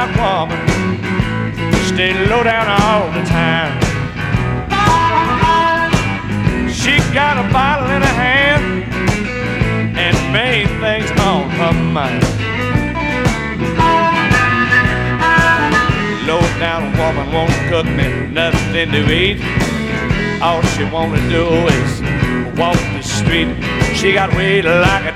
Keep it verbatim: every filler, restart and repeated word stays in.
low-down woman, stay low down all the time. She got a bottle in her hand and main things on her mind. Low-down woman won't cook me nothing to eat. All she wanna do is walk the street. She got weight like a